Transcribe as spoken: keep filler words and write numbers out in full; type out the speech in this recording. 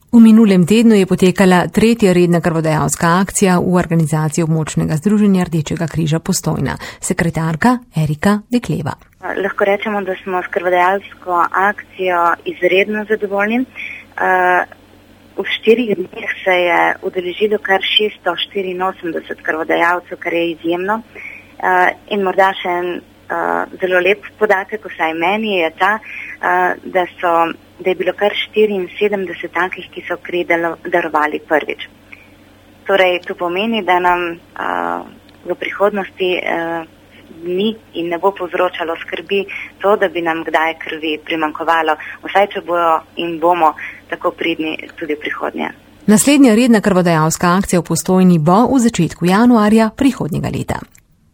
V minulem tednu je potekala tretja redna krvodajalska akcija v organizaciji območnega združenja Rdečega križa Postojna. Sekretarka Erika Dekleva. Lahko rečemo, da smo s krvodajalsko akcijo izredno zadovoljni. V štirih dneh se je udeležilo kar šeststo štiriinosemdeset krvodajalcev, kar je izjemno. In morda še en zelo lep podatek, vsaj meni, je ta, da so da je bilo kar štiriinsedemdeset takih, ki so kri darovali prvič. Torej, to pomeni, da nam uh, v prihodnosti uh, ni in ne bo povzročalo skrbi to, da bi nam kdaj krvi primanjkovalo, vsaj če bojo in bomo tako pridni tudi v prihodnje. Naslednja redna krvodajalska akcija v Postojni bo v začetku januarja prihodnjega leta.